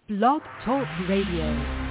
Blog Talk Radio.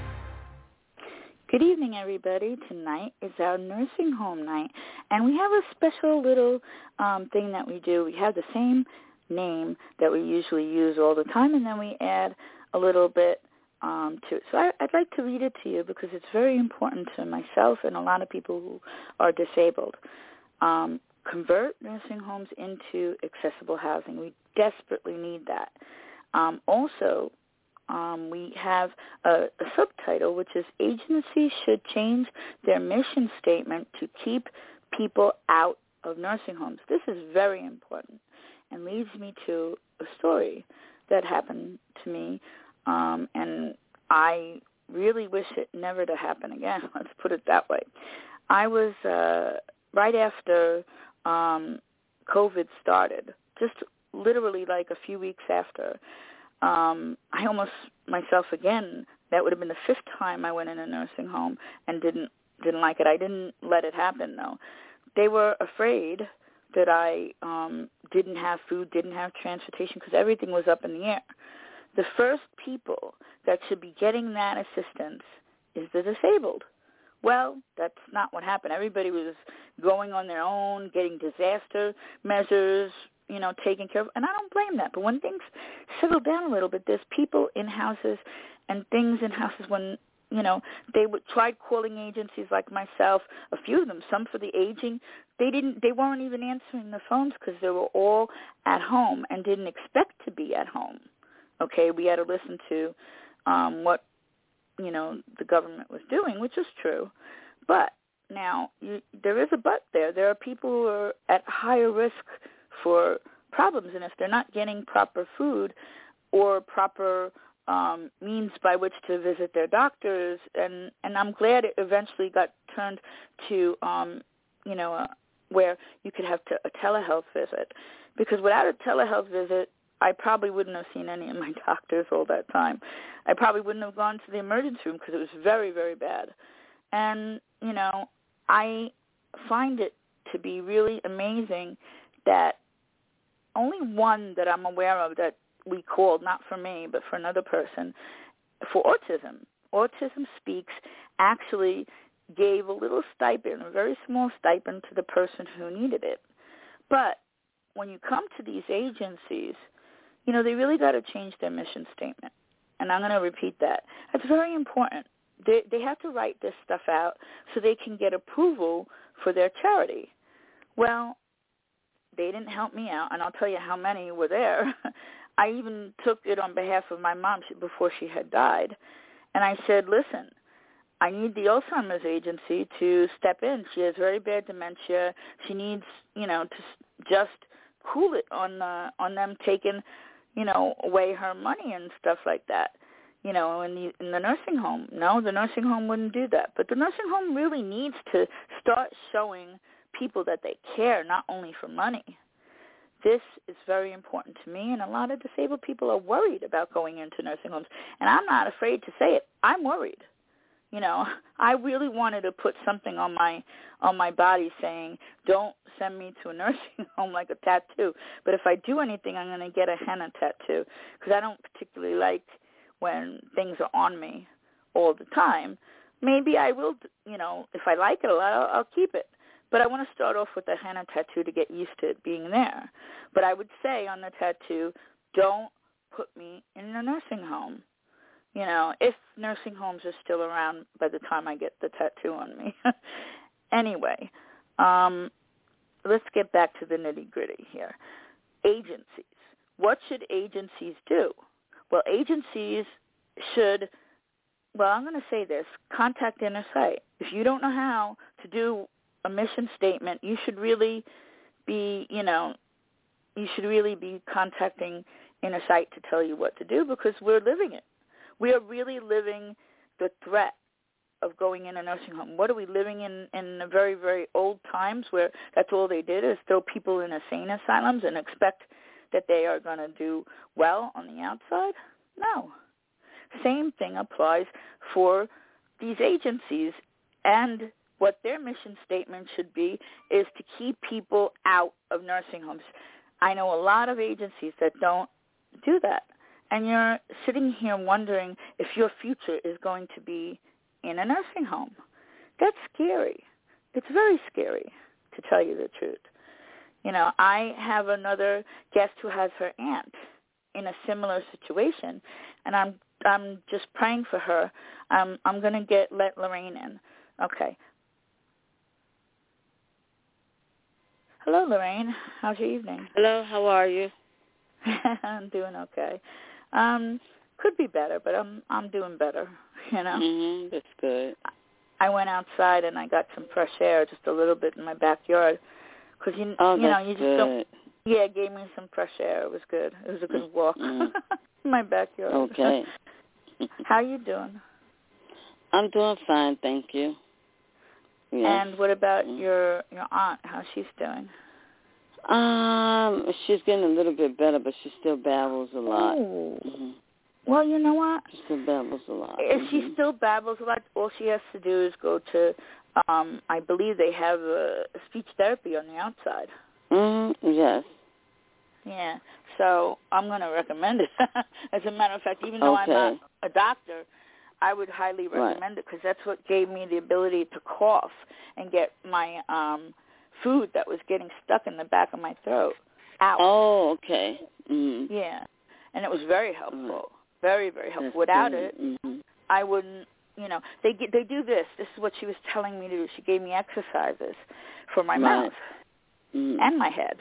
Good evening, everybody. Tonight is our nursing home night, and we have a special little thing that we do. We have the same name that we usually use all the time, and then we add a little bit to it. So I'd like to read it to you because it's very important to myself and a lot of people who are disabled. Convert nursing homes into accessible housing. We desperately need that. Also, we have a subtitle, which is Agencies Should Change Their Mission Statement to Keep People Out of Nursing Homes. This is very important and leads me to a story that happened to me, and I really wish it never to happen again. Let's put it that way. I was right after COVID started, just literally like a few weeks after. I almost myself again. That would have been the fifth time I went in a nursing home and didn't like it. I didn't let it happen though. They were afraid that I didn't have food, didn't have transportation because everything was up in the air. The first people that should be getting that assistance is the disabled. Well, that's not what happened. Everybody was going on their own, getting disaster measures, taken care of. And I don't blame that. But when things settle down a little bit, there's people in houses and things in houses when, they tried calling agencies like myself, a few of them, some for the aging. They weren't even answering the phones because they were all at home and didn't expect to be at home. Okay, we had to listen to what the government was doing, which is true. But now there is a but there. There are people who are at higher risk for problems, and if they're not getting proper food or proper means by which to visit their doctors, and I'm glad it eventually got turned to, where you could have a telehealth visit, because without a telehealth visit, I probably wouldn't have seen any of my doctors all that time. I probably wouldn't have gone to the emergency room because it was very, very bad. And, I find it to be really amazing that only one that I'm aware of that we called, not for me, but for another person, for autism. Autism Speaks actually gave a little stipend, a very small stipend to the person who needed it. But when you come to these agencies, they really got to change their mission statement. And I'm going to repeat that. It's very important. They have to write this stuff out so they can get approval for their charity. Well, they didn't help me out, and I'll tell you how many were there. I even took it on behalf of my mom before she had died. And I said, listen, I need the Alzheimer's agency to step in. She has very bad dementia. She needs, to just cool it on them taking away her money and stuff like that, in the nursing home. No, the nursing home wouldn't do that. But the nursing home really needs to start showing people that they care, not only for money. This is very important to me, and a lot of disabled people are worried about going into nursing homes. And I'm not afraid to say it. I'm worried. I really wanted to put something on my body saying, don't send me to a nursing home like a tattoo. But if I do anything, I'm going to get a henna tattoo because I don't particularly like when things are on me all the time. Maybe I will, if I like it a lot, I'll keep it. But I want to start off with a henna tattoo to get used to it being there. But I would say on the tattoo, don't put me in a nursing home. If nursing homes are still around by the time I get the tattoo on me. Anyway, let's get back to the nitty-gritty here. Agencies. What should agencies do? Well, agencies should, I'm going to say this, contact Inner Sight. If you don't know how to do a mission statement, you should really be, contacting Inner Sight to tell you what to do because we're living it. We are really living the threat of going in a nursing home. What are we living in the very, very old times where that's all they did is throw people in insane asylums and expect that they are going to do well on the outside? No. Same thing applies for these agencies, and what their mission statement should be is to keep people out of nursing homes. I know a lot of agencies that don't do that. and you're sitting here wondering if your future is going to be in a nursing home. That's scary. It's very scary, to tell you the truth. You know, I have another guest who has her aunt in a similar situation, and I'm just praying for her. I'm going to let Lorraine in. Okay. Hello, Lorraine. How's your evening? Hello, how are you? I'm doing okay. Could be better, but I'm doing better, you know. That's good. I went outside and I got some fresh air, just a little bit in my backyard, because you know you just don't. Yeah, it gave me some fresh air. It was good. It was a good walk in my backyard. Okay. How you doing? I'm doing fine, thank you. Yes. And what about your aunt? How's she's doing? She's getting a little bit better, but she still babbles a lot. Oh. Well, you know what? She still babbles a lot. If she still babbles a lot, all she has to do is go to, I believe they have speech therapy on the outside. Yes. Yeah. So I'm going to recommend it. As a matter of fact, even though I'm not a doctor, I would highly recommend it, because that's what gave me the ability to cough and get my food that was getting stuck in the back of my throat out. Oh, okay. Yeah. And it was very helpful. Very, very helpful. Without it, I wouldn't, you know, they do this. This is what she was telling me to do. She gave me exercises for my mouth and my head.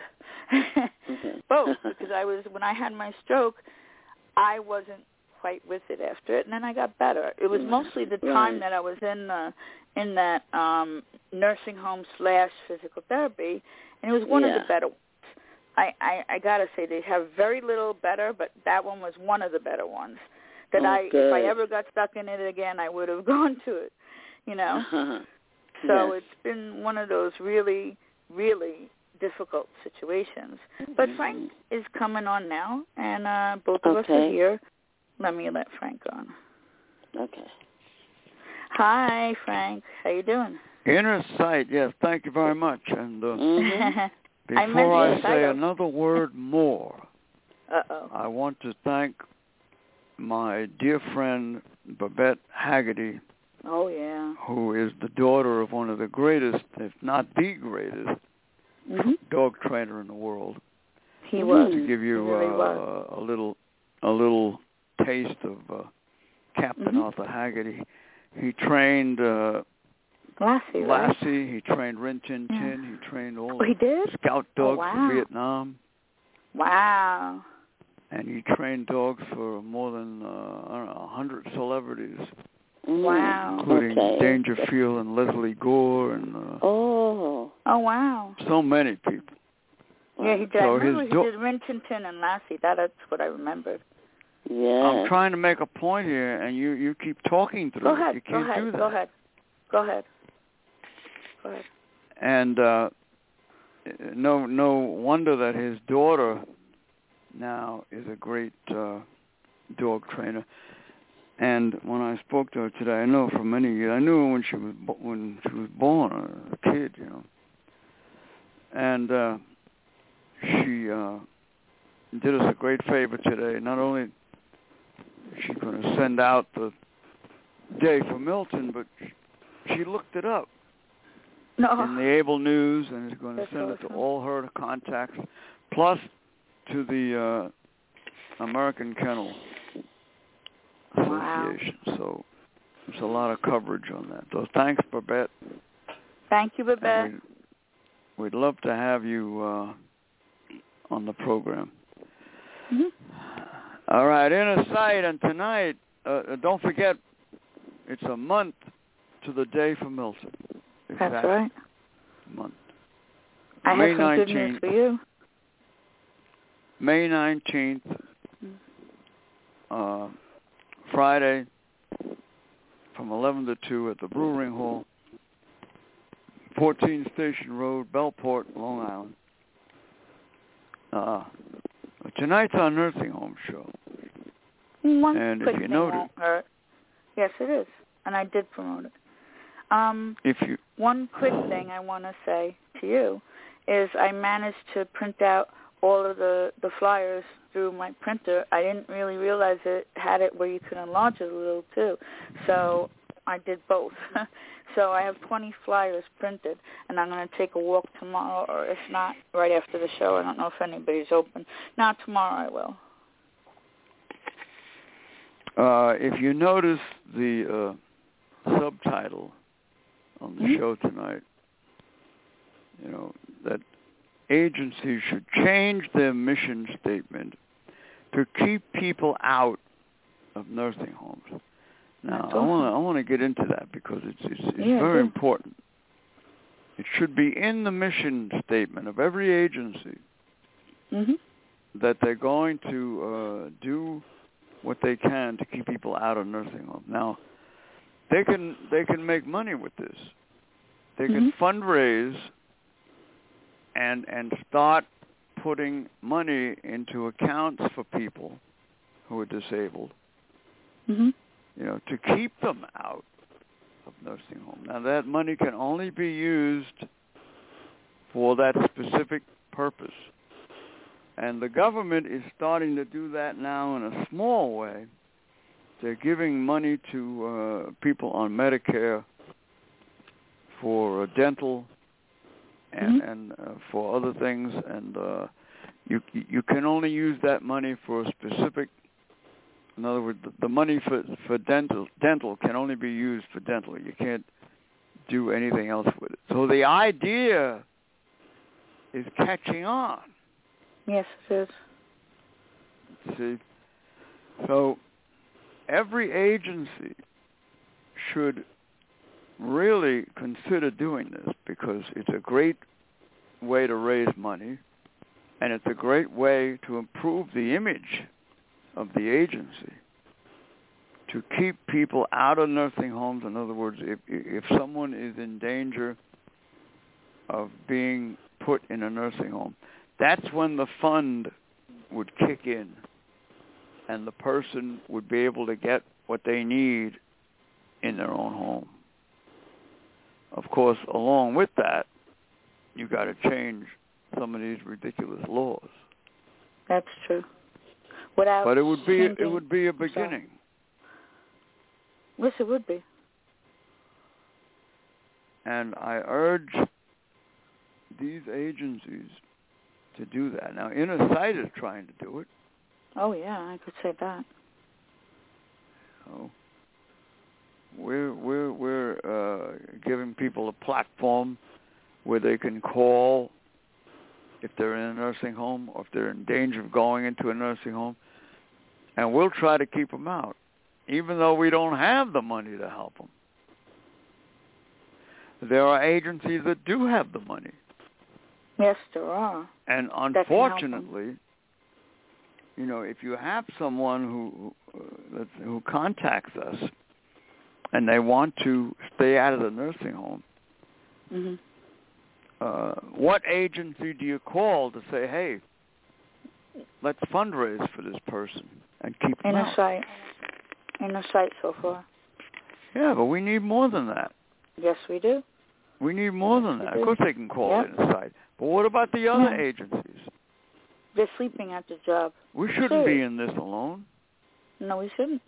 Both, because when I had my stroke, I wasn't quite with it after it, and then I got better. It was mostly the time that I was in that nursing home / physical therapy, and it was one of the better ones. I gotta say, they have very little better, but that one was one of the better ones. That if I ever got stuck in it again, I would have gone to it, you know. So it's been one of those really, really difficult situations. But Frank is coming on now, and both of us are here. Let me let Frank on. Okay. Hi, Frank. How you doing? Inner sight, yes. Thank you very much. And before I say another word more, I want to thank my dear friend Babette Haggerty. Oh, yeah. Who is the daughter of one of the greatest, if not the greatest, dog trainer in the world. He was. To give you a little taste of Captain Arthur Haggerty. He trained Lassie. He trained Rin Tin Tin. He trained all the scout dogs for Vietnam. Wow. And he trained dogs for more than 100 celebrities. Wow. Including Dangerfield and Leslie Gore and oh wow. So many people. Yeah, he did. I remember he did Rin Tin Tin and Lassie. That's what I remembered. Yeah. I'm trying to make a point here, and you keep talking through it. You can't do that. Go ahead. And no wonder that his daughter now is a great dog trainer. And when I spoke to her today, I know for many years, I knew her when she was born, a kid, you know. And she did us a great favor today. Not only is she going to send out the day for Milton, but she looked it up in the Able News and is going to send it to all her contacts, plus to the American Kennel Association. So there's a lot of coverage on that. So thanks, Babette. Thank you, Babette. We'd love to have you on the program. All right, Inner Sight, and tonight, don't forget, it's a month to the day for Milton. That's right. Month. I have some good news for you. May 19th, Friday, from 11 to 2 at the Brewing Hall, 14 Station Road, Bellport, Long Island. Tonight's our nursing home show. And if you notice, yes, it is, and I did promote it. One quick thing I want to say to you is I managed to print out all of the flyers through my printer. I didn't really realize it had it where you could enlarge it a little too. So I did both. So I have 20 flyers printed, and I'm going to take a walk tomorrow, or if not, right after the show. I don't know if anybody's open. Now, tomorrow I will. If you notice the subtitle on the show tonight, you know, that agencies should change their mission statement to keep people out of nursing homes. Now, I want to get into that because it's very important. It should be in the mission statement of every agency that they're going to do what they can to keep people out of nursing homes. Now, they can make money with this. They can fundraise and start putting money into accounts for people who are disabled, you know, to keep them out of nursing home. Now, that money can only be used for that specific purpose. And the government is starting to do that now in a small way. They're giving money to people on Medicare for dental and for other things, and you can only use that money for a specific. In other words, the money for dental can only be used for dental. You can't do anything else with it. So the idea is catching on. Yes, it is. See, so every agency should really consider doing this because it's a great way to raise money, and it's a great way to improve the image of the agency, to keep people out of nursing homes. In other words, if someone is in danger of being put in a nursing home, that's when the fund would kick in and the person would be able to get what they need in their own home. Of course, along with that, you got to change some of these ridiculous laws. That's true. But it would be a beginning. Yes, it would be. And I urge these agencies to do that. Now, Inner Sight is trying to do it. Oh, yeah, I could say that. So we're giving people a platform where they can call if they're in a nursing home or if they're in danger of going into a nursing home, and we'll try to keep them out, even though we don't have the money to help them. There are agencies that do have the money. Yes, there are. And unfortunately, you know, if you have someone who contacts us and they want to stay out of the nursing home, what agency do you call to say, hey, let's fundraise for this person and keep them out? Inner Sight so far. Yeah, but we need more than that. Yes, we do. We need more than that. Of course they can call Inner Sight. But what about the other agencies? They're sleeping at the job. We shouldn't be in this alone. No, we shouldn't.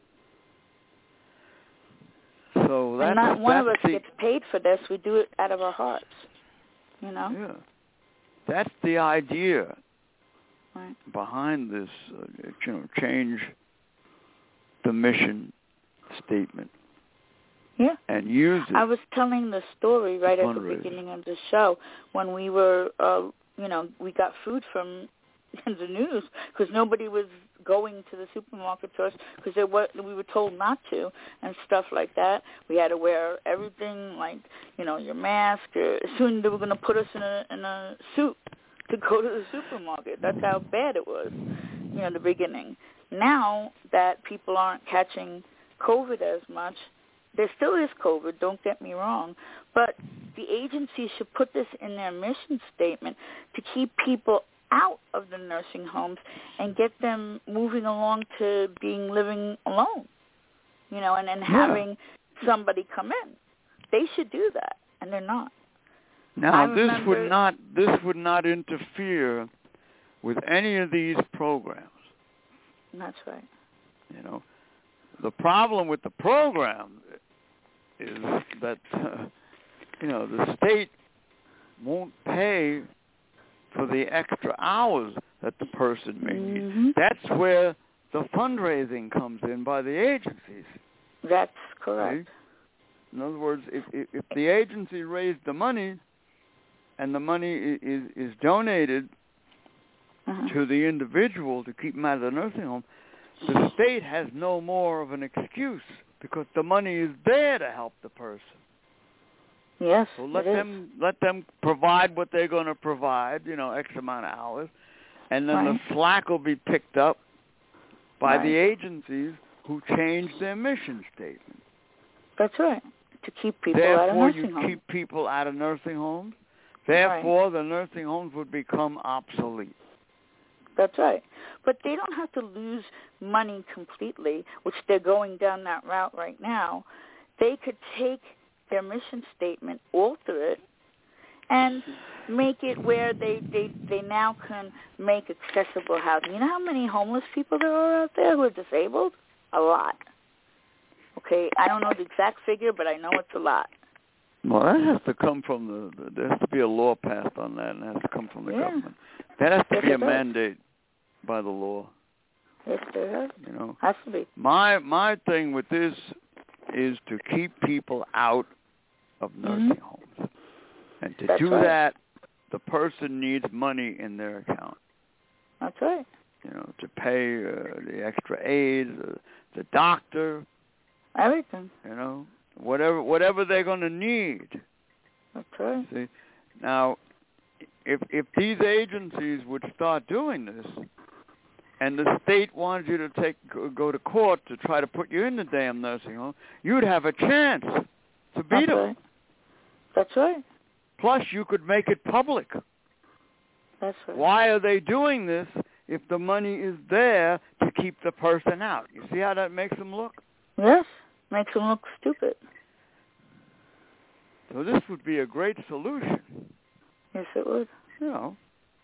So that's, and not one of us gets paid for this. We do it out of our hearts, you know? Yeah. That's the idea right. behind this, change the mission statement. Yeah. And use it. I was telling the story right at the beginning of the show when we were, we got food from the news because nobody was going to the supermarket stores because we were told not to and stuff like that. We had to wear everything like, your mask. Soon they were going to put us in a suit to go to the supermarket. That's how bad it was, the beginning. Now that people aren't catching COVID as much, there still is COVID, don't get me wrong, but the agency should put this in their mission statement to keep people out of the nursing homes and get them moving along to living alone, and having somebody come in. They should do that, and they're not. Now, this would not interfere with any of these programs. That's right. You know, the problem with the program is that, you know, the state won't pay for the extra hours that the person may need. That's where the fundraising comes in by the agencies. That's correct. See? In other words, if the agency raised the money and the money is donated to the individual to keep them out of the nursing home, the state has no more of an excuse because the money is there to help the person. Yes, so let them provide what they're going to provide, you know, X amount of hours, and then the slack will be picked up by the agencies who change their mission statement. That's right. To keep people out of nursing homes. Therefore, you keep people out of nursing homes. Therefore, the nursing homes would become obsolete. That's right. But they don't have to lose money completely, which they're going down that route right now. They could take their mission statement, alter it, and make it where they now can make accessible housing. You know how many homeless people there are out there who are disabled? A lot. Okay, I don't know the exact figure, but I know it's a lot. Well, that has to come from there has to be a law passed on that, and it has to come from the government. That has to be a mandate by the law. Yes, there has. You know, has to be. My thing with this is to keep people out of nursing homes, and to do that, the person needs money in their account. That's right. You know, to pay the extra aid, the doctor, everything. You know, whatever they're going to need. That's right. See, now, if these agencies would start doing this, and the state wanted you to go to court to try to put you in the damn nursing home, you'd have a chance to beat them. Right. That's right. Plus, you could make it public. That's right. Why are they doing this if the money is there to keep the person out? You see how that makes them look? Yes, makes them look stupid. So this would be a great solution. Yes, it would. You know,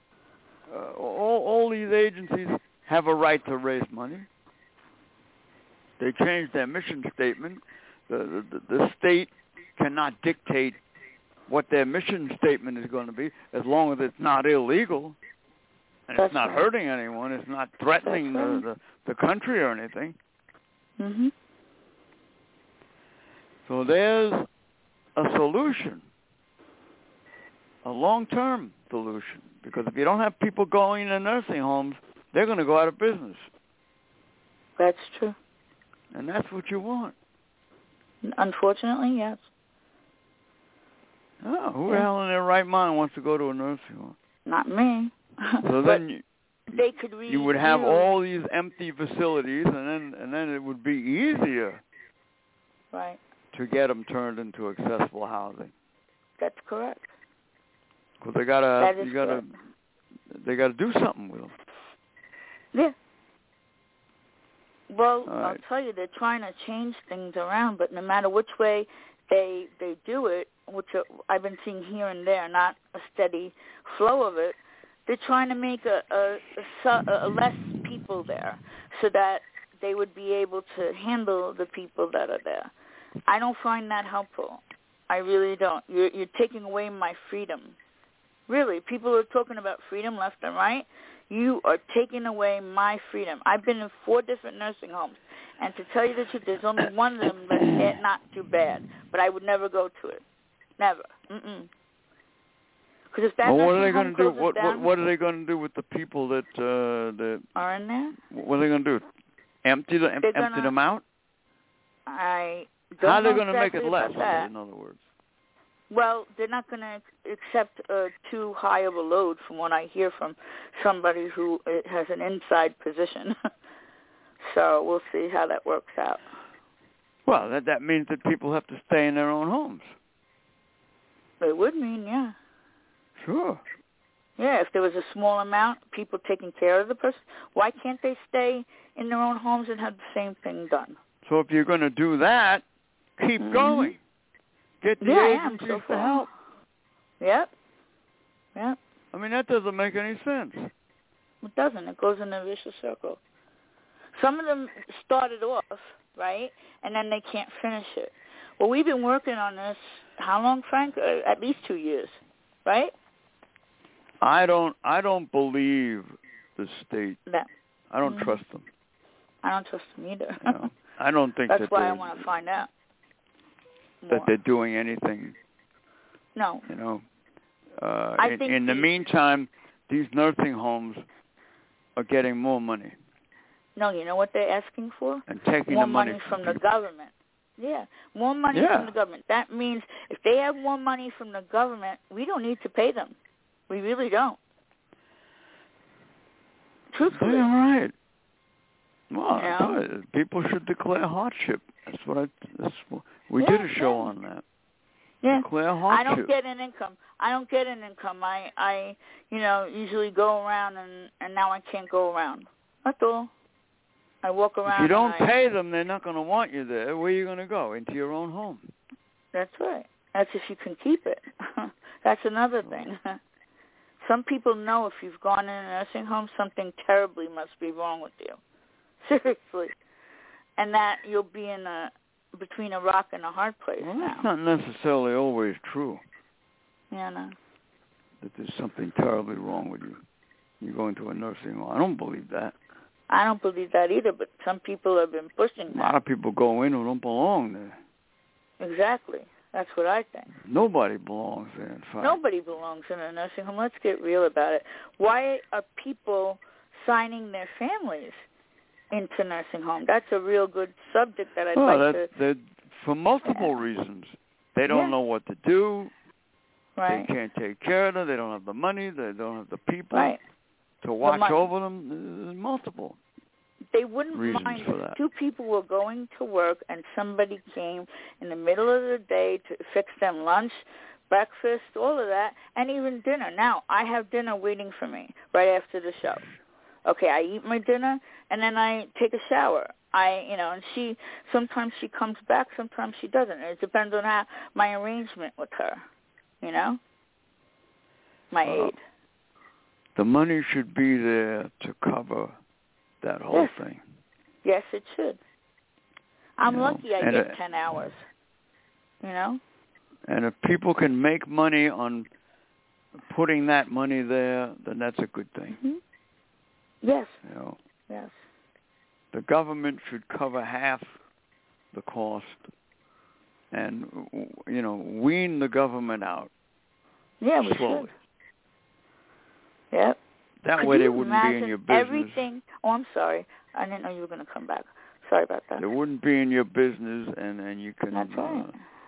all these agencies have a right to raise money. They changed their mission statement. The state cannot dictate what their mission statement is going to be as long as it's not illegal and it's not hurting anyone. It's not threatening the country or anything. Mm-hmm. So there's a solution, a long-term solution, because if you don't have people going to nursing homes, they're going to go out of business. That's true. And that's what you want. Unfortunately, yes. Oh, who the hell in their right mind wants to go to a nursing home? Not me. So then they could you would have all these empty facilities, and then it would be easier, right, to get them turned into accessible housing. That's correct. Because they gotta do something with them. Yeah. Well, I'll tell you, they're trying to change things around, but no matter which way they do it, which I've been seeing here and there, not a steady flow of it, they're trying to make a less people there so that they would be able to handle the people that are there. I don't find that helpful. I really don't. You're taking away my freedom. Really, people are talking about freedom left and right. You are taking away my freedom. I've been in 4 different nursing homes, and to tell you the truth, there's only one of them that's not too bad, but I would never go to it. Never. Mm-mm. Because if that what are they going to do? What are they going to do with the people that are in there? What are they going to do? Empty them out? I don't How are they know going to make exactly it less? That. In other words. Well, they're not going to accept too high of a load, from what I hear from somebody who has an inside position. So we'll see how that works out. Well, that means that people have to stay in their own homes. It would mean, yeah. Sure. Yeah, if there was a small amount, people taking care of the person, why can't they stay in their own homes and have the same thing done? So if you're going to do that, keep going. Get the agencies to help. Yep. I mean, that doesn't make any sense. It doesn't. It goes in a vicious circle. Some of them started off, right, and then they can't finish it. Well, we've been working on this, how long, Frank? At least 2 years, right? I don't believe the state. I don't trust them. I don't trust them either. I don't think that's why I want to find out more. That they're doing anything. No. In the meantime, these nursing homes are getting more money. No, you know what they're asking for? And taking more the money from the government. Yeah, more money from the government. That means if they have more money from the government, we don't need to pay them. We really don't. Truthfully. Yeah, right. Well, people should declare hardship. We did a show on that. Yeah. Declare hardship. I don't get an income. I usually go around and now I can't go around. That's all. I walk around. If you don't pay them, they're not going to want you there. Where are you going to go? Into your own home. That's right. That's if you can keep it. That's another thing. Some people know if you've gone in a nursing home, something terribly must be wrong with you. Seriously. And that you'll be between a rock and a hard place. Well, that's not necessarily always true. Yeah, no. That there's something terribly wrong with you. You go into a nursing home. I don't believe that. I don't believe that either, but some people have been pushing that. A lot of people go in who don't belong there. Exactly. That's what I think. Nobody belongs there, in fact. Nobody belongs in a nursing home. Let's get real about it. Why are people signing their families into nursing home? That's a real good subject that I'd like to... For multiple reasons. They don't know what to do. Right. They can't take care of them. They don't have the money. They don't have the people to watch over them. There's multiple They wouldn't reasons mind for if that. two people were going to work and somebody came in the middle of the day to fix them lunch, breakfast, all of that, and even dinner. Now, I have dinner waiting for me right after the show. Okay, I eat my dinner, and then I take a shower. And sometimes she comes back, sometimes she doesn't. It depends on my arrangement with her, my aide. The money should be there to cover that whole thing. Yes, it should. I'm lucky I get 10 hours, And if people can make money on putting that money there, then that's a good thing. Mm-hmm. Yes. Yes. The government should cover half the cost and, wean the government out. Yeah, we slowly. should. Yep. That way they wouldn't be in your business. Everything. Oh, I'm sorry. I didn't know you were going to come back. Sorry about that. They wouldn't be in your business, and you can That's right.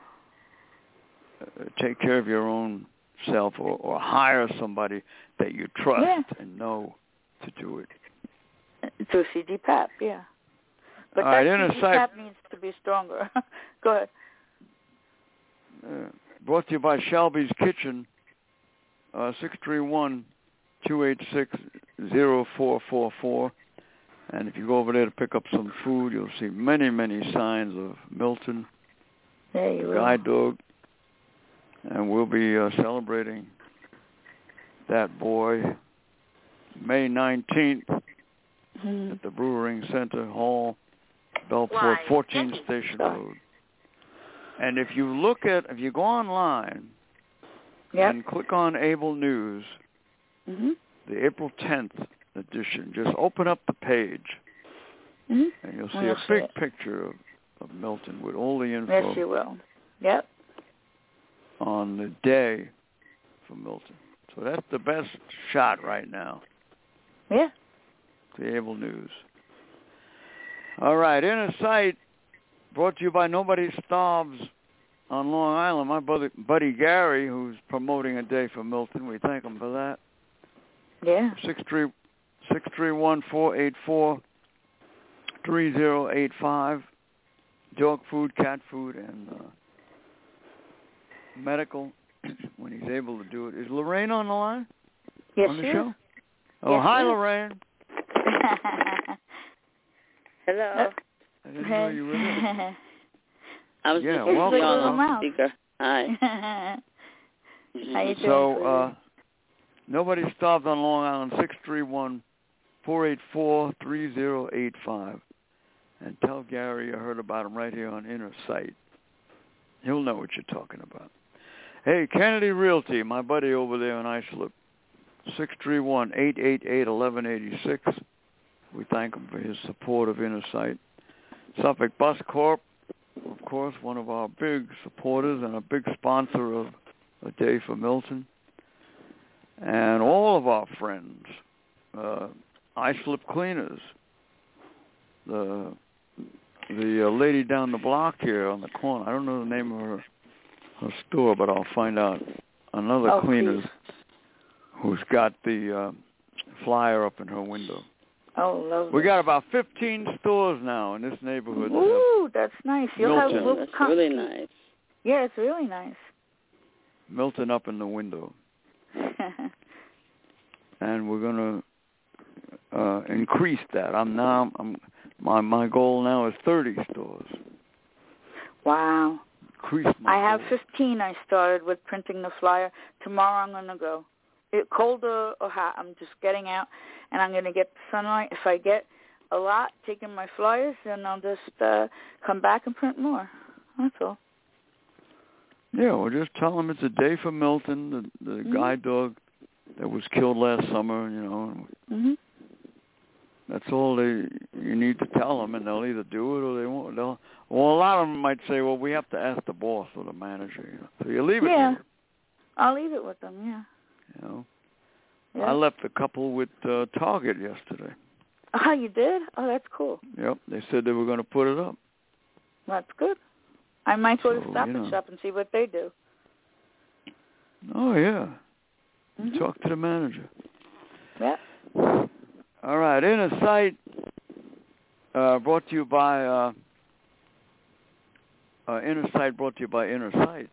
Take care of your own self or hire somebody that you trust and know to do it. To CGPAP, yeah. But that CGPAP needs to be stronger. Go ahead. Brought to you by Shelby's Kitchen, 631-286-0444. And if you go over there to pick up some food, you'll see many, many signs of Milton, Guide Dog. And we'll be celebrating that boy May 19th at the Brewering Center Hall, Belport, 14 Station Road. And if you go online and click on Able News, the April 10th edition, just open up the page, and you'll see a big picture of Milton with all the info. Yes, you will. Yep. On the day for Milton. So that's the best shot right now. Yeah. The Able News. All right, Inner Sight, brought to you by Nobody Starves on Long Island. My buddy Gary, who's promoting a day for Milton, we thank him for that. Yeah. 631-484-3085. Dog food, cat food, and medical when he's able to do it. Is Lorraine on the line? Yes, on the she show? is. Oh, yes, hi, Lorraine. Hello. I didn't know you were there. I was just on speaker. Hi. How you doing? So, Nobody Starved on Long Island, 484-3085. And tell Gary you heard about him right here on Inner Sight. He'll know what you're talking about. Hey, Kennedy Realty, my buddy over there in Islip, 631-888-1186. We thank him for his support of Inner Sight. Suffolk Bus Corp, of course, one of our big supporters and a big sponsor of A Day for Milton. And all of our friends, Islip Cleaners, the lady down the block here on the corner. I don't know the name of her store, but I'll find out. Another cleaner who's got the flyer up in her window. Oh, lovely. We got about 15 stores now in this neighborhood. Ooh, that's nice. You'll have That's really nice. Yeah, it's really nice. Milton up in the window. And we're going to increase that. My goal now is 30 stores. Wow. I have 15 I started with printing the flyer. Tomorrow I'm going to go. Cold or hot, I'm just getting out, and I'm going to get the sunlight. If I get a lot taking my flyers, then I'll just come back and print more. That's all. Yeah, well, just tell them it's A Day for Milton, the guide dog that was killed last summer, you know. Mm-hmm. That's all you need to tell them, and they'll either do it or they won't. Well, a lot of them might say, well, we have to ask the boss or the manager, you know. So you leave it with them. I'll leave it with them, yeah. You know, yeah. I left a couple with Target yesterday. Oh, you did? Oh, that's cool. Yep, they said they were going to put it up. That's good. I might go to Stop and Shop and see what they do. Oh, yeah. Talk to the manager. Yeah. All right, Inner Sight, brought to you by Inner Sight, brought to you by Inner Sight,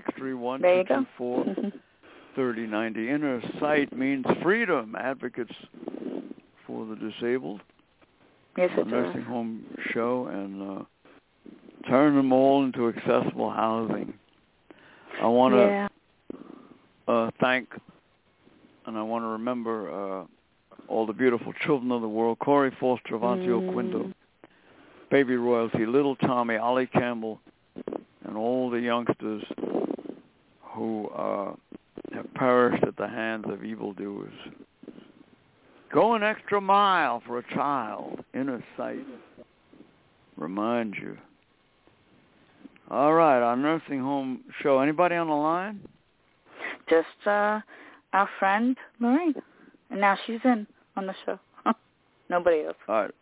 631-224-3090. Inner Sight means freedom, advocates for the disabled. Yes, it does. Nursing home show, and turn them all into accessible housing. I want to thank, and I want to remember all the beautiful children of the world: Corey Foster, Avantio Quindo, Baby Royalty, Little Tommy, Ollie Campbell, and all the youngsters who have perished at the hands of evildoers. Go an extra mile for a child. Inner Sight remind you. All right, our nursing home show. Anybody on the line? Just our friend Lorraine, and now she's in on the show. Nobody else. All right.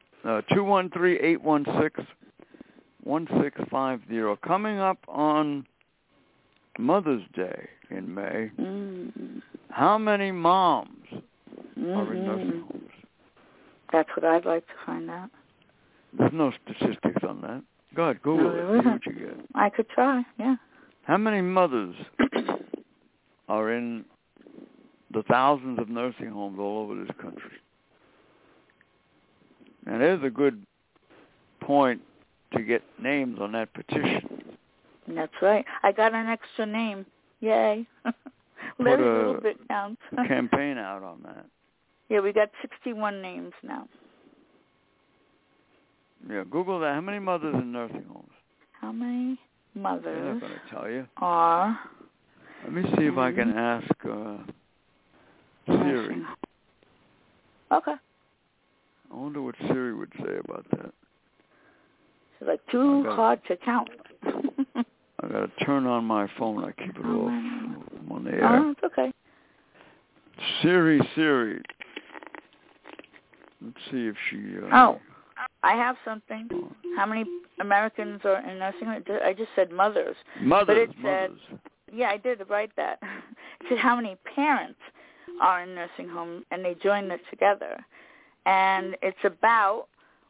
213-816-1650. Coming up on Mother's Day in May, how many moms are in nursing homes? That's what I'd like to find out. There's no statistics on that. Go ahead, Google it. See what you get. I could try, yeah. How many mothers are in the thousands of nursing homes all over this country? And there's a good point to get names on that petition. That's right. I got an extra name. Yay. Very little bit counts. A campaign out on that. Yeah, we got 61 names now. Yeah, Google that. How many mothers in nursing homes? How many mothers They're not going to tell you. Are... Let me see if I can ask Siri. Okay. I wonder what Siri would say about that. It's like too hard to count. I got to turn on my phone. I keep it off. I'm on the air. Oh, it's okay. Siri. Let's see if she... I have something. How many Americans are in nursing home? I just said mothers. Mothers. But it said, yeah, I did write that. It said how many parents are in nursing home, and they joined it together. And it's about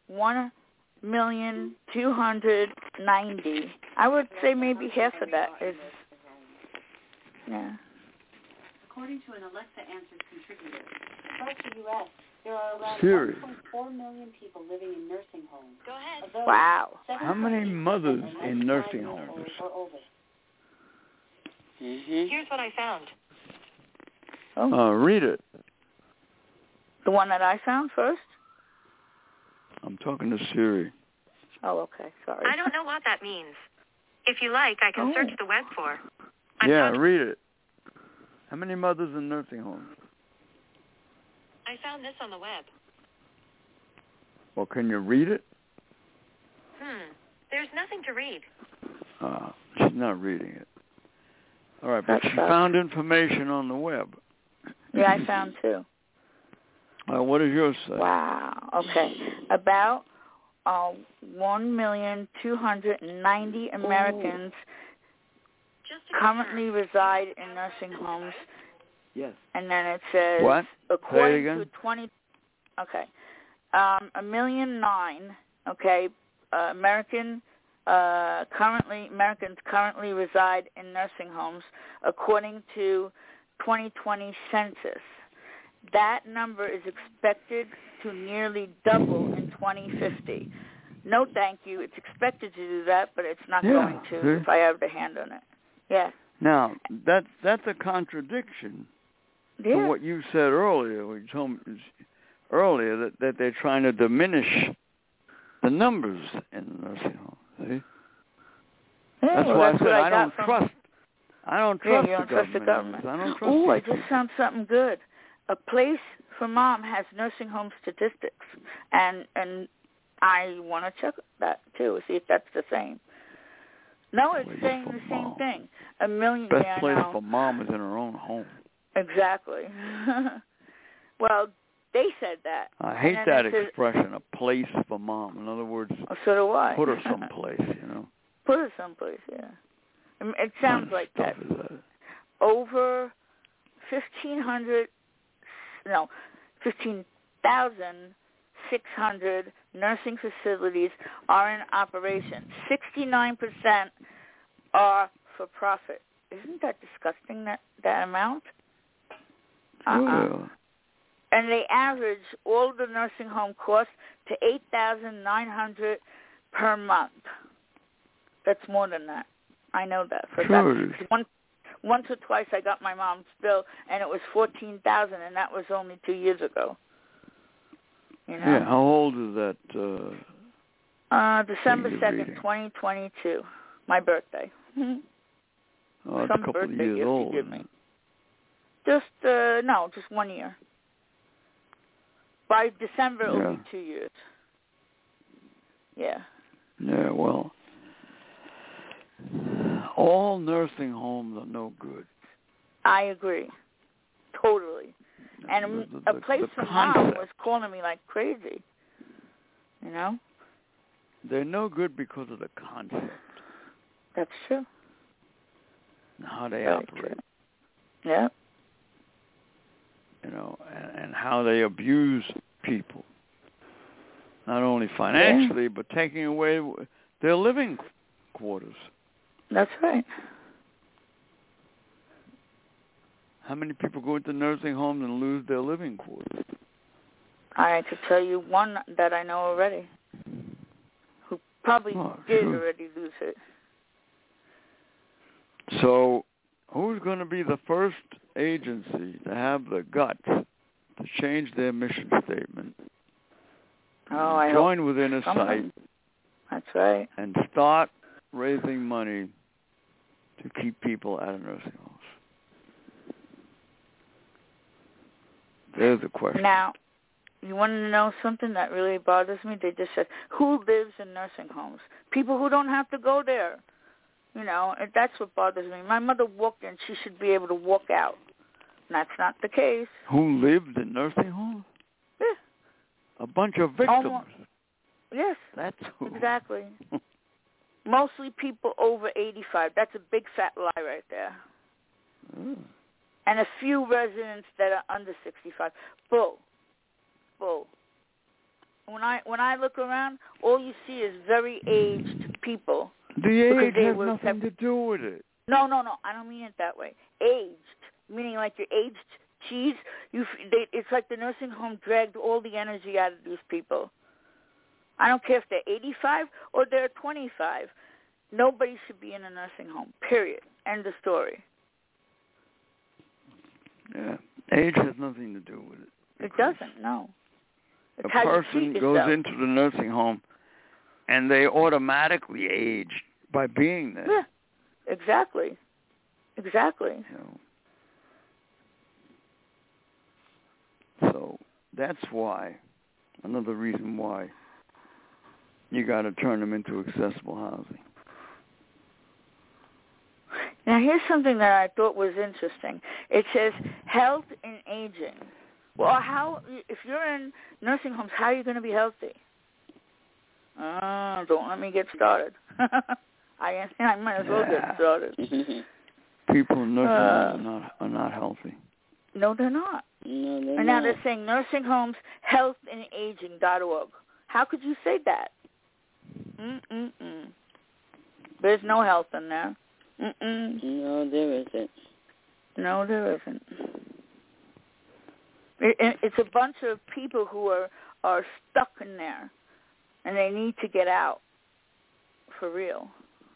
1,290,000. I would say maybe half of that is, yeah. According to an Alexa Answers contributor, across the U.S., there are around 1.4 million people living in nursing homes. Go ahead. Wow. How many mothers in nursing homes? Here's what I found. Read it. The one that I found first? I'm talking to Siri. Oh, okay. Sorry. I don't know what that means. If you like, I can search the web for. Read it. How many mothers in nursing homes? I found this on the web. Well, can you read it? There's nothing to read. She's not reading it. All right, but she found information on the web. Yeah, I found too. What does yours say? Wow. Okay. About 1,290,000 Americans currently reside in nursing homes. Yes. And then it says, what? According to 20. Okay. 1,000,009. Okay. Americans currently reside in nursing homes, according to 2020 census. That number is expected to nearly double in 2050. No, thank you. It's expected to do that, but it's not going to if I have the hand on it. Yeah. Now, that's a contradiction to what you said earlier. You told me earlier that they're trying to diminish the numbers in the nursing home. See? Yeah, that's why I said I don't trust the government. I don't trust I just found something good. A Place for Mom has nursing home statistics, and I want to check that too, see if that's the same. No, it's saying the same thing. 1 million. Best place for mom is in her own home. Exactly. Well, they said that. I hate that expression, a place for mom. In other words, so do I. Put her someplace, Put her someplace, yeah. It sounds like that. Over 15,600 nursing facilities are in operation. 69% are for profit. Isn't that disgusting, that amount? And they average all the nursing home costs to $8,900 per month. That's more than that. I know that for that. Once or twice I got my mom's bill, and it was $14,000, and that was only 2 years ago. Yeah, how old is that? December 2nd, 2022, my birthday. Oh, it's a couple of years old. Just 1 year. By December, it'll be 2 years. Yeah. Yeah, well, all nursing homes are no good. I agree. Totally. And A Place for Mom was calling me like crazy. They're no good because of the concept. That's true. And how they operate. Yeah. And how they abuse people. Not only financially, but taking away their living quarters. That's right. How many people go into nursing homes and lose their living quarters? I could tell you one that I know already, who probably did already lose it. So, who's going to be the first agency to have the guts to change their mission statement? Join within a site. That's right. And start raising money to keep people out of nursing homes. There's a question. Now, you want to know something that really bothers me? They just said, who lives in nursing homes? People who don't have to go there. That's what bothers me. My mother walked in. She should be able to walk out. And that's not the case. Who lived in nursing homes? Yeah. A bunch of victims. Yes. That's who. Exactly. Mostly people over 85. That's a big fat lie right there. And a few residents that are under 65. Bull. When I look around, all you see is very aged people. The age has nothing to do with it. No. I don't mean it that way. Aged, meaning like you're aged cheese. It's like the nursing home dragged all the energy out of these people. I don't care if they're 85 or they're 25. Nobody should be in a nursing home, period. End of story. Yeah. Age has nothing to do with it. It doesn't, no. It's a how person you treat goes yourself. into the nursing home and they automatically age by being there. Yeah, exactly. Exactly. So that's why, another reason why you got to turn them into accessible housing. Now, here's something that I thought was interesting. It says health and aging. Well, how if you're in nursing homes, how are you going to be healthy? Don't let me get started. I might as well get started. People in nursing homes are not healthy. No, they're not. No, they're and now not. they're saying nursing homes, healthandaging.org. How could you say that? There's no health in there. No, there isn't. No, there isn't. It's a bunch of people who are stuck in there, and they need to get out for real.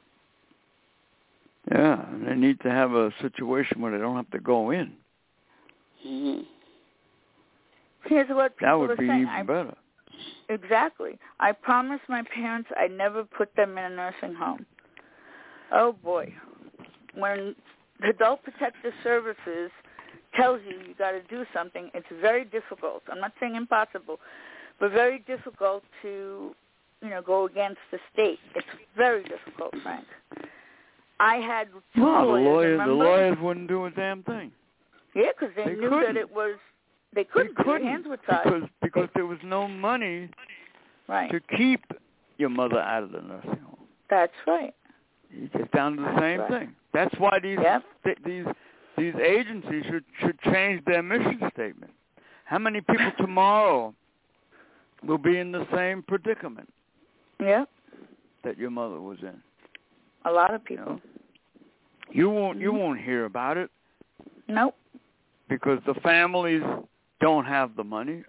Yeah, and they need to have a situation where they don't have to go in. Mm-hmm. Here's what people that would be saying. Even better. Exactly. I promised my parents I'd never put them in a nursing home. Oh, boy. When Adult Protective Services tells you got to do something, it's very difficult. I'm not saying impossible, but very difficult to, go against the state. It's very difficult, Frank. I had two lawyers. The lawyers wouldn't do a damn thing. Yeah, because they knew couldn't. that it was. They couldn't. Their hands were tied. Because there was no money to keep your mother out of the nursing home. That's right. You get down to the same thing. That's why these agencies should change their mission statement. How many people tomorrow will be in the same predicament? Yeah. That your mother was in. A lot of people. You won't hear about it. Nope. Because the families don't have the money.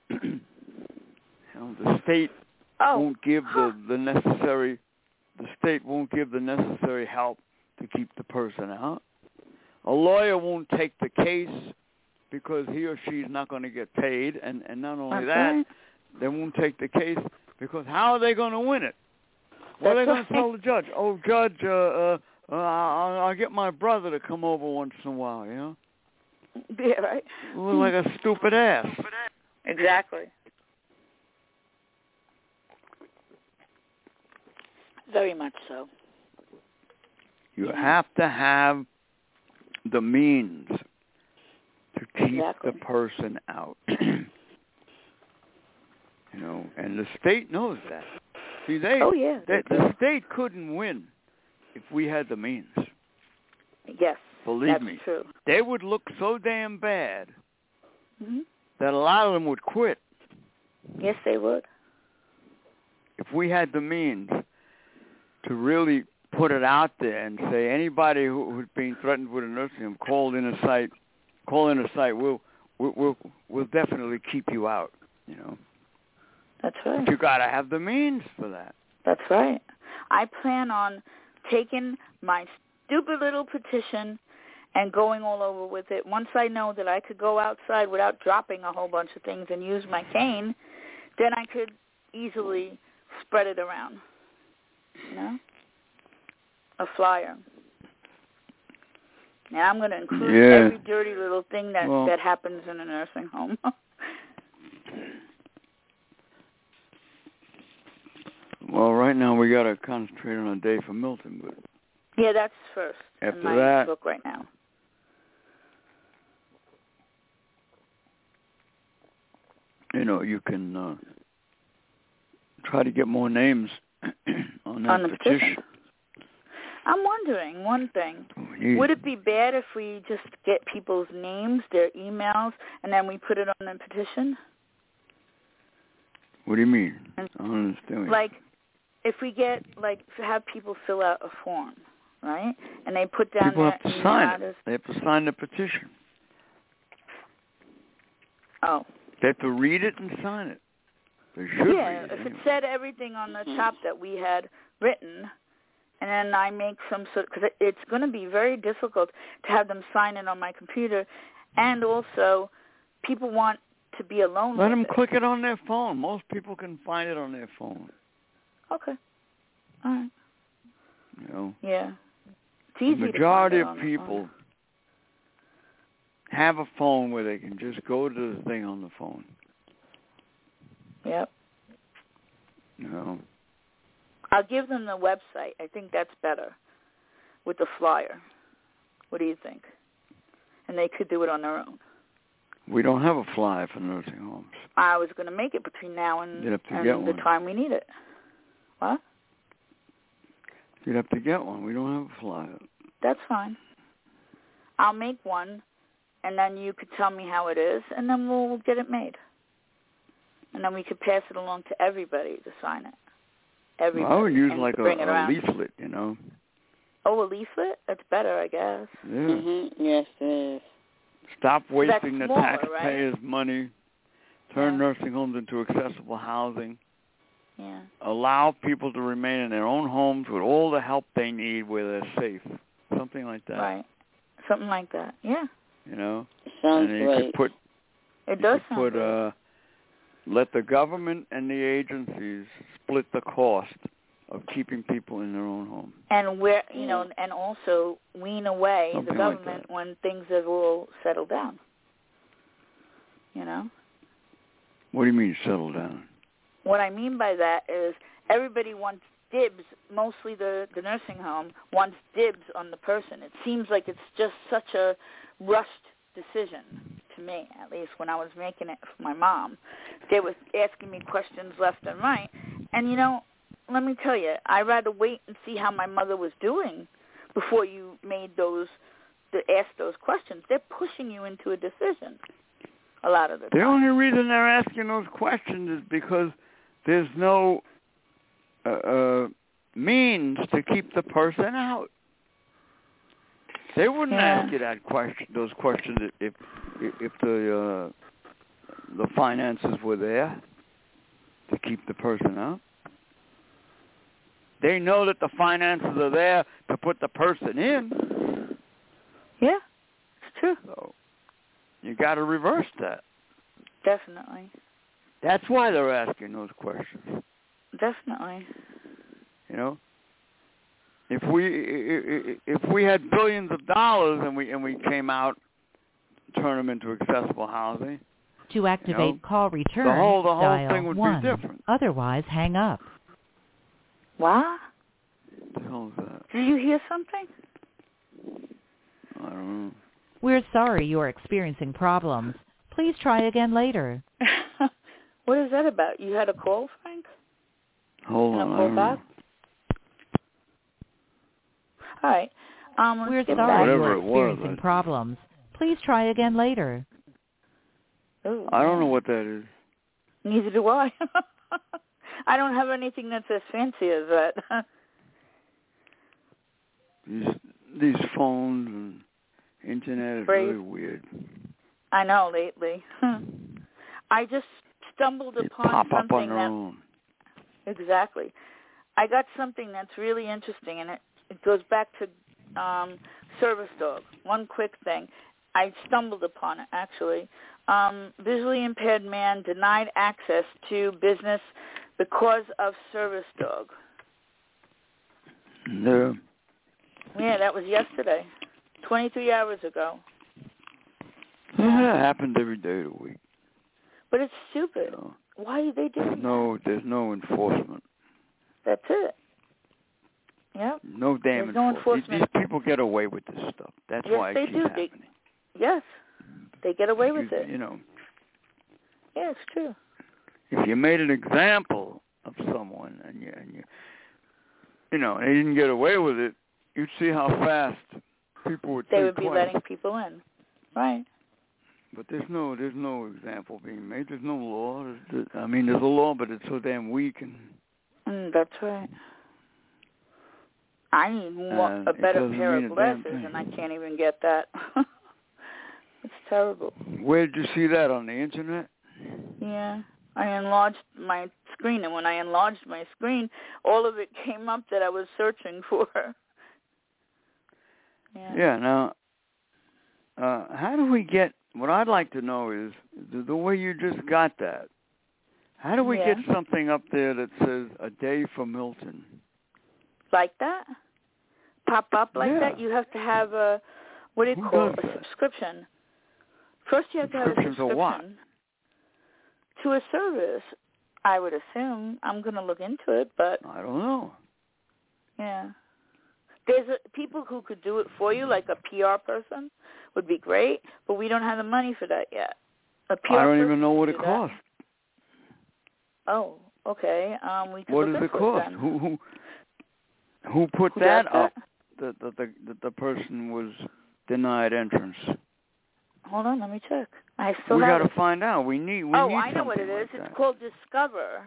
The state won't give the necessary. The state won't give the necessary help to keep the person out. A lawyer won't take the case because he or she is not going to get paid, and not only they won't take the case because how are they going to win it? What are they going to tell the judge? Oh, Judge, I'll get my brother to come over once in a while, Yeah, right. Look like a stupid ass. Exactly. Very much so. You have to have the means to keep the person out. And the state knows that. See, the state couldn't win if we had the means. Yes, Believe me, true. They would look so damn bad that a lot of them would quit. Yes, they would. If we had the means to really put it out there and say anybody who's being threatened with a nursing home, call in a site. We'll definitely keep you out. That's right. But you got to have the means for that. That's right. I plan on taking my stupid little petition and going all over with it. Once I know that I could go outside without dropping a whole bunch of things and use my cane, then I could easily spread it around. A flyer. And I'm going to include every dirty little thing that happens in a nursing home. Well, right now we got to concentrate on a day for Milton, but yeah, that's first after in my that, book right now. You can try to get more names on that petition. I'm wondering one thing. Would it be bad if we just get people's names, their emails, and then we put it on the petition? What do you mean? I don't understand. Like, if we get, have people fill out a form, right? And they put down people their have to email sign address. They have to sign the petition. Oh. They have to read it and sign it. They should read it. If it said everything on the top that we had written, and then I make some sort, because it's going to be very difficult to have them sign it on my computer, and also people want to be alone Let with them it. click it on their phone. Most people can find it on their phone. Okay. All right. You know? Yeah. It's easy the majority to find of people have a phone where they can just go to the thing on the phone. Yep. You know? I'll give them the website. I think that's better with the flyer. What do you think? And they could do it on their own. We don't have a flyer for nursing homes. I was going to make it between now and the time we need it. What? You'd have to get one. We don't have a flyer. That's fine. I'll make one, and then you could tell me how it is, and then we'll get it made. And then we could pass it along to everybody to sign it. Everybody. Well, I would use like a leaflet, you know. Oh, a leaflet? That's better, I guess. Yeah. Mm-hmm. Yes, it is. Stop wasting the taxpayers' right? money. Turn nursing homes into accessible housing. Yeah. Allow people to remain in their own homes with all the help they need where they're safe. Something like that. Right. Something like that. Yeah. You know? Sounds and great. It does sound great. Let the government and the agencies split the cost of keeping people in their own home. And and also wean away the government when things have all settled down. You know? What do you mean settle down? What I mean by that is everybody wants dibs, mostly the nursing home, wants dibs on the person. It seems like it's just such a rushed decision to me, at least when I was making it for my mom. They were asking me questions left and right. And, let me tell you, I'd rather wait and see how my mother was doing before you ask those questions. They're pushing you into a decision a lot of the time. The only reason they're asking those questions is because there's no means to keep the person out. They wouldn't ask you those questions if the finances were there to keep the person out. They know that the finances are there to put the person in. Yeah, it's true. So you got to reverse that. Definitely. That's why they're asking those questions. Definitely. If we had billions of dollars and we came out, turn them into accessible housing. To activate call return, the whole dial thing would 1. be different. Otherwise, hang up. What? What the hell is that? Did you hear something? I don't know. We're sorry you are experiencing problems. Please try again later. What is that about? You had a call, Frank? Hold on. A call back? All right. We're sorry you are experiencing problems. Please try again later. Ooh, I don't know what that is. Neither do I. I don't have anything that's as fancy as that. These phones and internet is really weird. I know, lately. I just stumbled upon pop something up on their own. Exactly. I got something that's really interesting, and it goes back to Service Dog. One quick thing. I stumbled upon it, actually. Visually impaired man denied access to business because of Service Dog. No. Yeah, that was yesterday, 23 hours ago. Yeah, that happens every day of the week. But it's stupid. Why are they doing that? There's no enforcement. That's it. Yep. No damn enforcement. These people get away with this stuff. That's why it keeps happening. Yes, they get away with it. Yeah, it's true. If you made an example of someone and they didn't get away with it, you'd see how fast people would They would be letting people in, right? But there's no example being made. There's no law. There's a law, but it's so damn weak. That's right. I need a better pair of glasses, and I can't even get that. It's terrible. Where did you see that, on the internet? Yeah. I enlarged my screen, and when I enlarged my screen, all of it came up that I was searching for. Yeah. Yeah, now, how do we get what I'd like to know is the way you just got that. How do we get something up there that says a day for Milton? Like that? Pop up like that? You have to have a, what do you call it, a subscription. First you have to have a subscription. To what? To a service, I would assume. I'm going to look into it, but... I don't know. Yeah. There's people who could do it for you, like a PR person would be great, but we don't have the money for that yet. A PR I don't even know what it costs. Oh, okay. We can what does it cost? Who put that up? That the person was denied entrance. Hold on, let me check. We got to find out. We need. I know what it is. It's called Discover.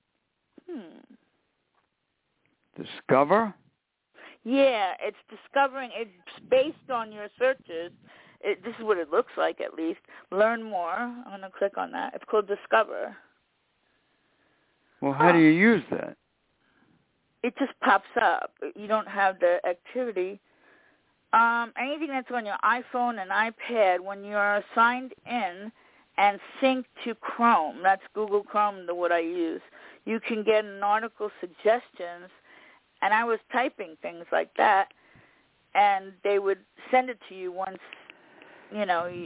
Discover? Yeah, it's discovering. It's based on your searches. This is what it looks like, at least. Learn more. I'm going to click on that. It's called Discover. Well, how do you use that? It just pops up. You don't have the activity. Anything that's on your iPhone and iPad, when you're signed in and synced to Chrome, that's Google Chrome, what I use, you can get an article suggestions, and I was typing things like that, and they would send it to you once, they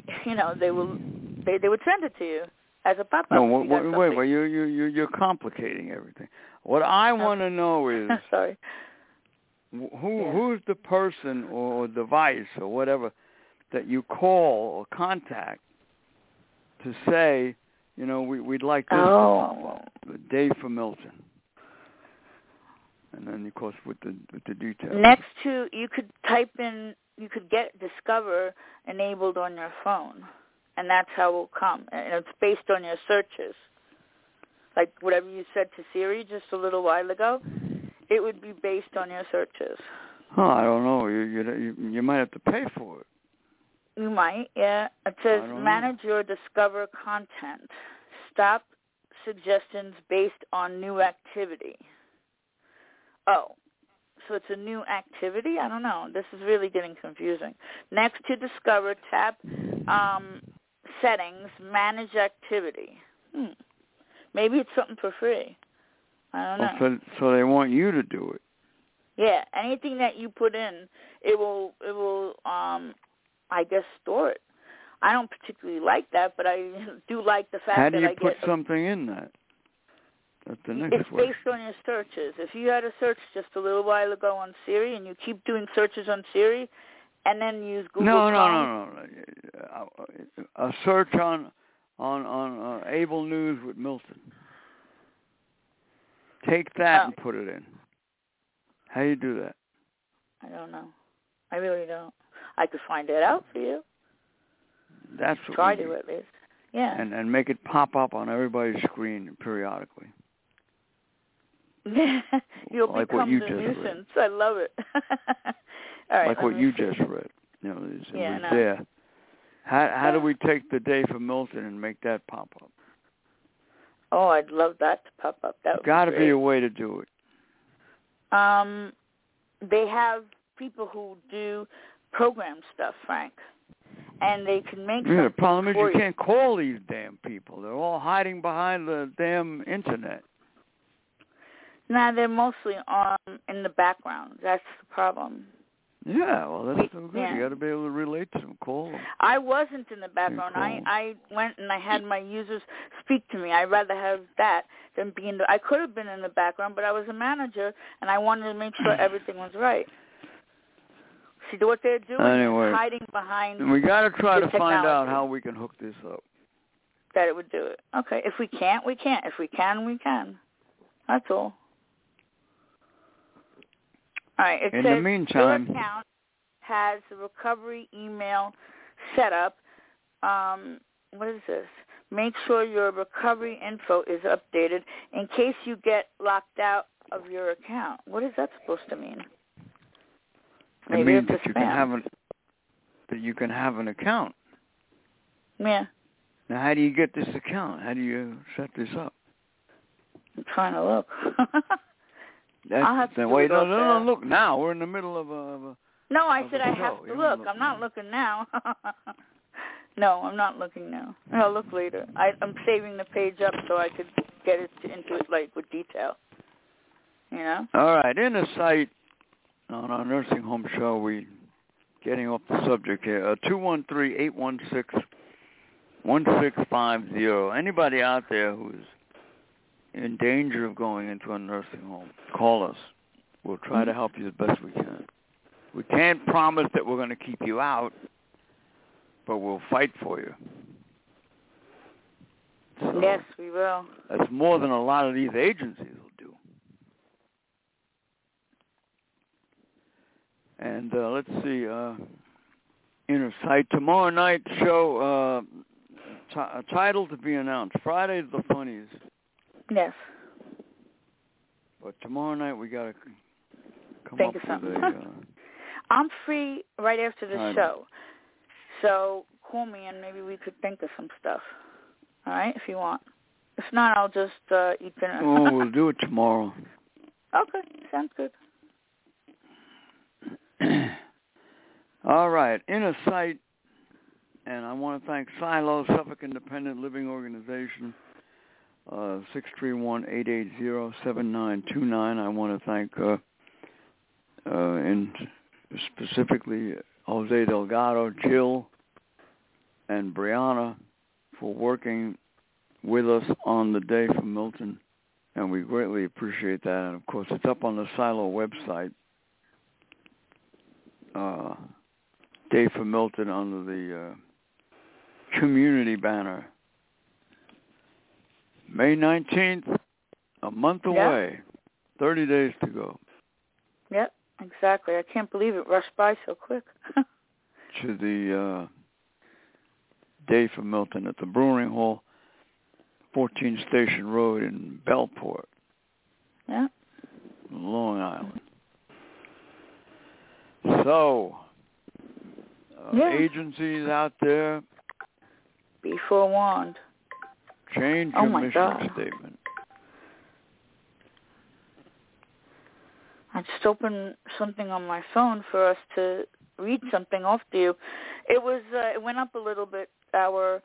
would send it to you as a pop-up. No, wait, you're complicating everything. What I want to know is... Sorry. Who's the person or device or whatever that you call or contact to say, we'd like this to pop up, the day for Milton, and then of course with the details. Next to, you could type in, you could get Discover enabled on your phone, and that's how it will come. And it's based on your searches, like whatever you said to Siri just a little while ago. It would be based on your searches. Oh, I don't know. You might have to pay for it. You might, yeah. It says manage your Discover content. Stop suggestions based on new activity. Oh, so it's a new activity? I don't know. This is really getting confusing. Next to Discover, tap settings, manage activity. Maybe it's something for free. I don't know. So they want you to do it. Yeah, anything that you put in, it will I guess store it. I don't particularly like that, but I do like the fact that I get... How do you put something in that? That's the next question. It's based on your searches. If you had a search just a little while ago on Siri and you keep doing searches on Siri and then use Google Chrome... No. A search on Able News with Milton. Take that and put it in. How do you do that? I don't know. I really don't. I could find it out for you. That's what try to at least. Yeah. And make it pop up on everybody's screen periodically. You'll like become the nuisance. I love it. All right, like what you just read. It was there. How do we take the day for Milton and make that pop up? Oh, I'd love that to pop up. That would got to be a way to do it. They have people who do program stuff, Frank, and they can make. The problem is you can't call these damn people. They're all hiding behind the damn internet. Nah, they're mostly in the background. That's the problem. Yeah, well, that's so good. Yeah. You got to be able to relate to them, call them. I wasn't in the background. I went and I had my users speak to me. I'd rather have that than be in the... I could have been in the background, but I was a manager, and I wanted to make sure everything was right. See, what they're doing is hiding behind... We got to try to find out how we can hook this up. That it would do it. Okay, if we can't, we can't. If we can, we can. That's all. All right. It in says the meantime, your account has the recovery email set up. What is this? Make sure your recovery info is updated in case you get locked out of your account. What is that supposed to mean? It means that you can have an account. Yeah. Now, how do you get this account? How do you set this up? I'm trying to look. I'll have to wait. No, look now. We're in the middle of a. No, I said I have to look. I'm not looking now. No, I'm not looking now. I'll look later. I'm saving the page up so I could get into it like with detail. You know? All right. Inner Sight on our nursing home show, we getting off the subject here. 213-816-1650. Anybody out there who's in danger of going into a nursing home, call us. We'll try to help you as best we can. We can't promise that we're going to keep you out, but we'll fight for you. So yes, we will. That's more than a lot of these agencies will do. And let's see, Inner Sight tomorrow night show, title to be announced. Friday's the funnies. Yes. But tomorrow night we got to come think up of something. with a... I'm free right after the show. So call me and maybe we could think of some stuff. All right, if you want. If not, I'll just eat dinner. Oh, we'll do it tomorrow. Okay, sounds good. All right, Inner Sight, and I want to thank Silo, Suffolk Independent Living Organization, 631-880-7929. I want to thank, and specifically, Jose Delgado, Jill, and Brianna for working with us on the Day for Milton, and we greatly appreciate that. And, of course, it's up on the Silo website, Day for Milton under the community banner. May 19th, a month away, 30 days to go. Yep, exactly. I can't believe it rushed by so quick. To the Day for Milton at the Brewing Hall, 14 Station Road in Bellport, Long Island. So, agencies out there, be forewarned. Change your mission statement. I just opened something on my phone for us to read something off to you. It was it went up a little bit. Our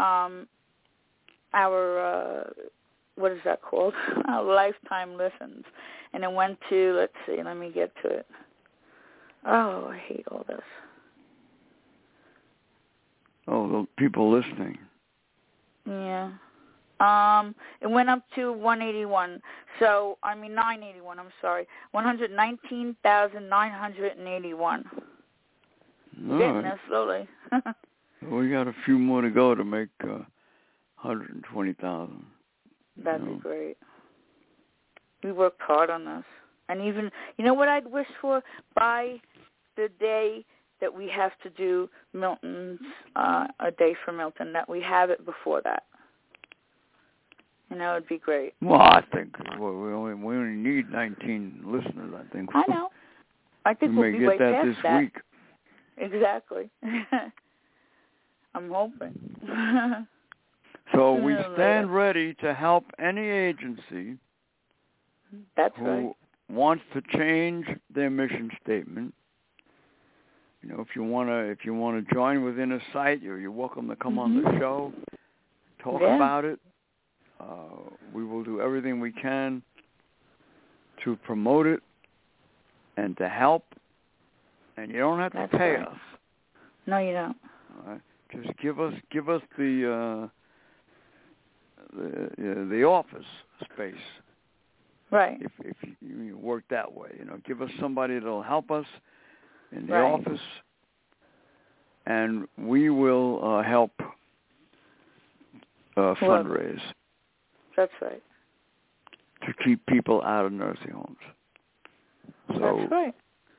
what is that called? Our lifetime listens, and it went to, let's see, let me get to it. Oh, I hate all this. Oh, the people listening. Yeah. It went up to 181. 981. I'm sorry, 119,981. Getting there slowly. We got a few more to go to make 120,000. That'd be great. We worked hard on this, and even what I'd wish for by the day that we have to do Milton's a Day for Milton, that we have it before that. It'd be great. Well, I think we only need 19 listeners, I think. I know. I think we'll be way get that past this that. week. Exactly. I'm hoping. So we stand ready to help any agency who wants to change their mission statement. If you want to join with Inner Sight, you're welcome to come on the show, talk about it. We will do everything we can to promote it and to help. And you don't have to pay us. No, you don't. All right. Just give us the office space. Right. If you work that way, give us somebody that'll help us in the office, and we will help fundraise. That's right. To keep people out of nursing homes. So, that's right.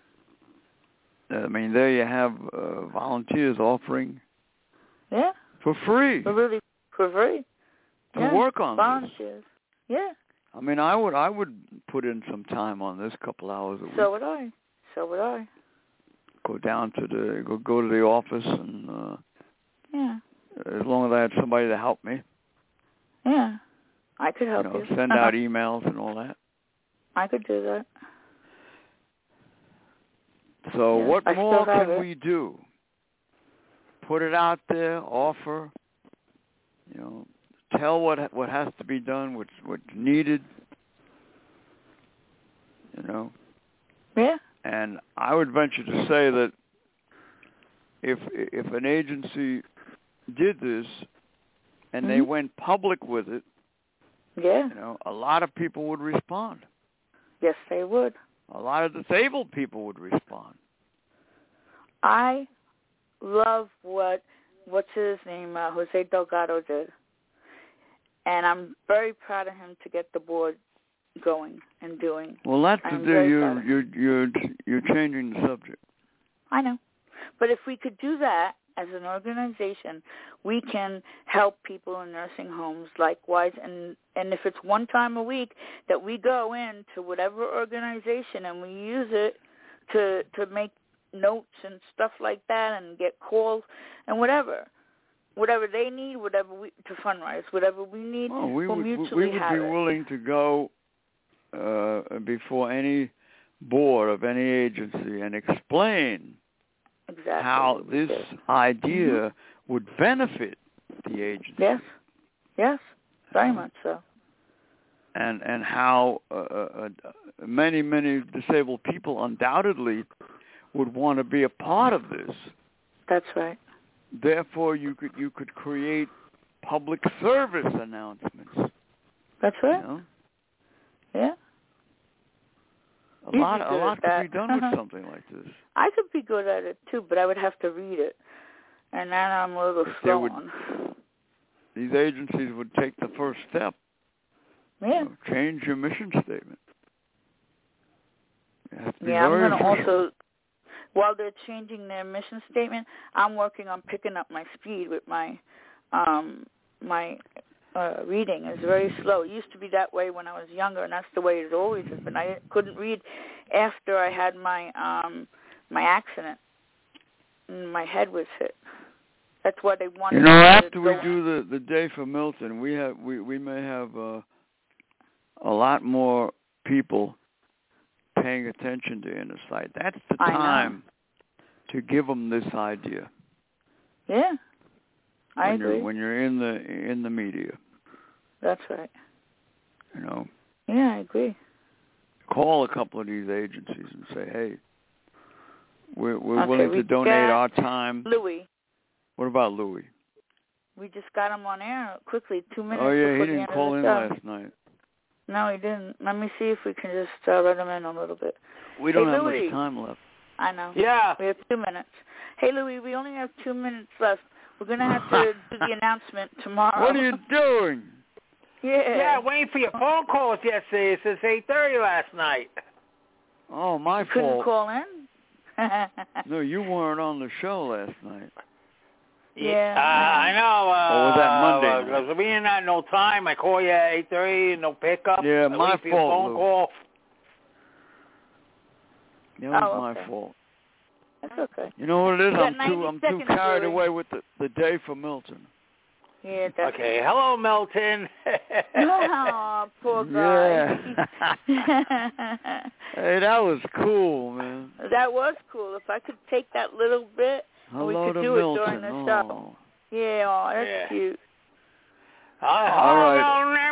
There you have volunteers offering. Yeah. For free. For free. To work on volunteers. This. Yeah. I would put in some time on this, couple hours a week. So would I. Go down to go to the office and as long as I had somebody to help me. Yeah. I could help you. Send out emails and all that. I could do that. So what more can we do? put it out there, offer, tell what has to be done, what's needed, Yeah. And I would venture to say that if an agency did this and they went public with it, a lot of people would respond. Yes, they would. A lot of disabled people would respond. I love what's his name, Jose Delgado did. And I'm very proud of him to get the board going and doing. Well, that's the deal. You're changing the subject. I know. But if we could do that as an organization, we can help people in nursing homes likewise. And if it's one time a week that we go into whatever organization and we use it to make notes and stuff like that and get calls and whatever they need, to fundraise, whatever we need, we'll mutually have it. We would be willing to go before any board of any agency and explain how this idea would benefit the agency. Yes, very much so. And how many disabled people undoubtedly would want to be a part of this. That's right. Therefore, you could create public service announcements. That's right. Yeah. A lot could be done with something like this. I could be good at it too, but I would have to read it, and then I'm a little slow on. These agencies would take the first step. Yeah. Change your mission statement. I'm going to also, while they're changing their mission statement, I'm working on picking up my speed with my reading. Is very slow. It used to be that way when I was younger, and that's the way it always has been. I couldn't read after I had my my accident. And my head was hit. That's why they wanted. After we do the day for Milton, we may have a lot more people paying attention to Inner Sight. That's the time to give them this idea. Yeah, I agree. When you're in the media. That's right. Yeah, I agree. Call a couple of these agencies and say, hey, we're willing to donate our time. Louis. What about Louis? We just got him on air quickly, 2 minutes. Oh yeah, he didn't call in last night. No, he didn't. Let me see if we can just let him in a little bit. We don't have much time left. I know. Yeah. We have 2 minutes. Hey, Louis, we only have 2 minutes left. We're going to have to do the announcement tomorrow. What are you doing? Yeah, waiting for your phone calls yesterday. It says 8:30 last night. Oh, my fault. Couldn't call in? No, you weren't on the show last night. Yeah. I know. Or was that Monday? Because we didn't have no time. I call you at 8:30, no pickup. Yeah, my fault. Your phone call. That was my fault. That's okay. You know what it is? I'm too carried away with the day for Milton. Yeah, that's okay. Hello, Milton. Oh, poor guy. Yeah. Hey, that was cool, man. That was cool. If I could take that little bit, we could do Milton. it during the show. Yeah, that's cute. Hello,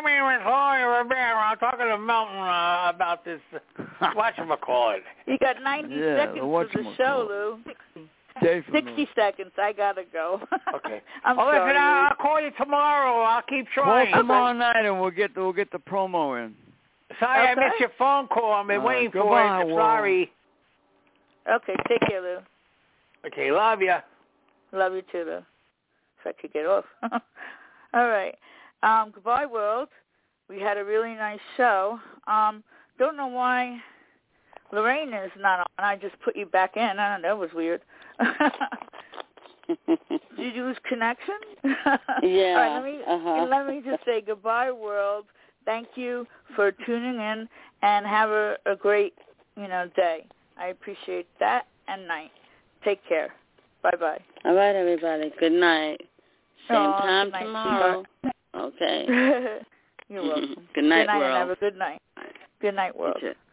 I'm talking to Milton about this whatchamacallit. You got 90 seconds for the show, Lou. 60 seconds. I gotta go. Okay. I'm sorry. Listen, I'll call you tomorrow. I'll keep trying. Call tomorrow night, and we'll get the promo in. Sorry, I missed your phone call. I've been waiting for it. Sorry. Okay, take care, Lou. Okay, love you. Love you too, Lou. If I could get off. All right. Goodbye, world. We had a really nice show. Don't know why Lorraine is not on. I just put you back in. I don't know. That was weird. Did you lose connection? Yeah. All right, let me just say goodbye, world. Thank you for tuning in, and have a great day. I appreciate that, and night. Take care. Bye-bye. All right, everybody. Good night. Same time tomorrow. Okay. You're welcome. Good night, world. And have a good night. Good night, world.